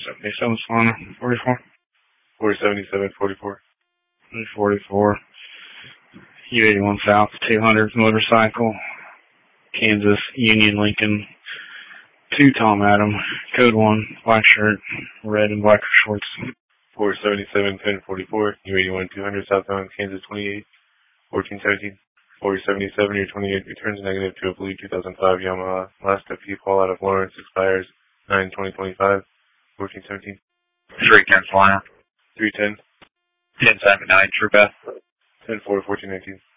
77 Solana, 44. 477, 44. 44. U81 South, 200 motorcycle. Kansas Union Lincoln. 2 Tom Adam. Code 1, black shirt, red and black shorts. 477, 1044. U81 200 southbound, Kansas 28, 1417. 477, your 28 returns negative to a blue 2005 Yamaha. Last FP call out of Lawrence expires 9/2025. 1417. 310 Solana. 310. 1079 True Path. 10-4, 1419.